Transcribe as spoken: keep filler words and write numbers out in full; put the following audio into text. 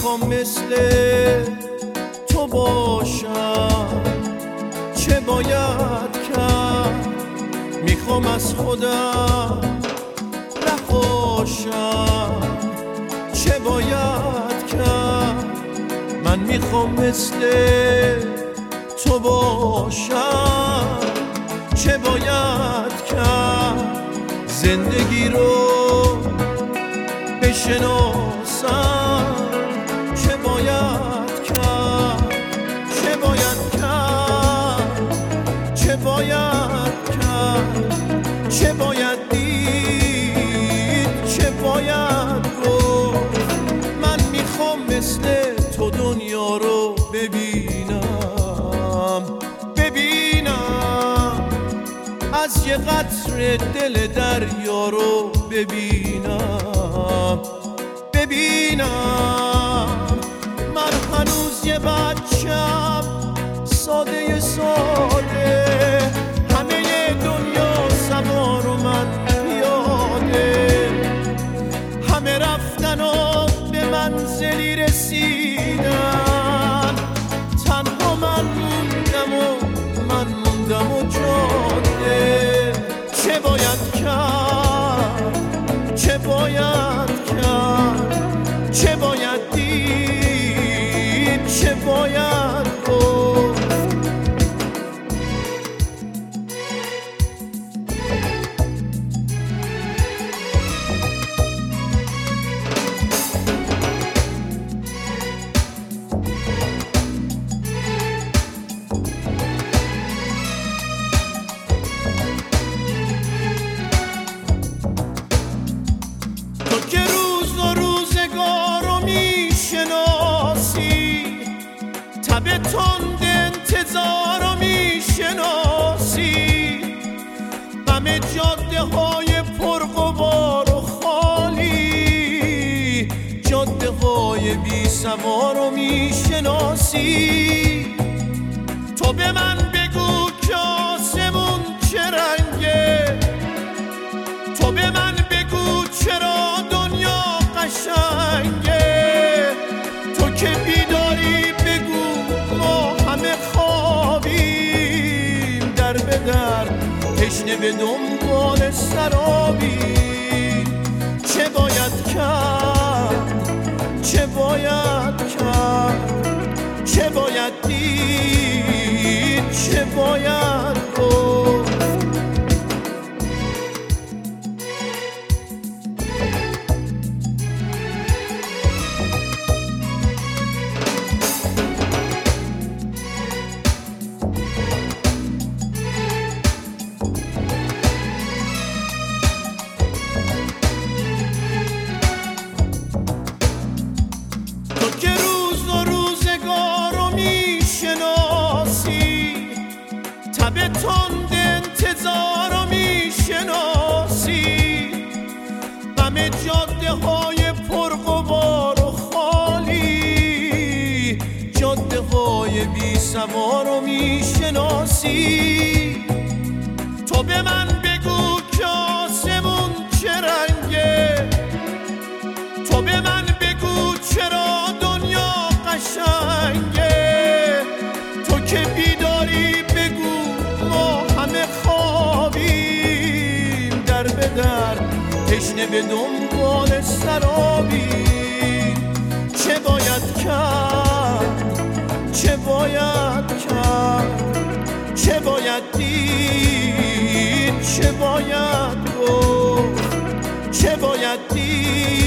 میخوام مثل تو باشم، چه باید کرد؟ میخوام از خودم نخواشم، چه باید کرد؟ من میخوام مثل تو باشم، چه باید کرد؟ زندگی رو بشناسم، چه باید کرد؟ چه باید کرد؟ چه باید کرد؟ چه باید دید؟ چه باید گفت؟ من میخوام مثل تو دنیا رو ببینم، ببینم از یه قطره دل دریا رو ببینم، ببینم من هنوز یه بچم ساده ساده، همه دنیا سوار و من پیاده، همه رفتن و به منزلی رسیدن، تنها من موندم و من موندم و جاده. چه باید کرد؟ چه باید کرد؟ چه باید دید؟ چه باید گفت؟ تو که روز و روزگار رو میشناسی، تب تند انتظار رو میشناسی، غم جاده های پرغبار و خالی، جاده های بی سوار رو میشناسی. تو به من بگو که آسمون چه رنگه، تو به من بگو چرا دنیا قشنگه، تو که بیداری بگو ما همه خوابیم، در به در تشنه به دنبال سرابیم. چه باید کرد؟ چه باید کرد؟ چه باید دید؟ چه باید گفت؟ تو که روز و روزگار رو میشناسی، تب تند انتظار رو میشناسی، غم جاده های پرغبار و خالی، جاده های بی سوار رو میشناسی. تو به من بگو که آسمون چه رنگه، تو به من بگو چرا دنیا قشنگه، تو که بیداری بگو ما همه خوابیم، در به در تشنه به دنبال سرابیم. چه باید کرد؟ چه باید کرد؟ چه باید دید؟ چه باید گفت؟ چه باید دید؟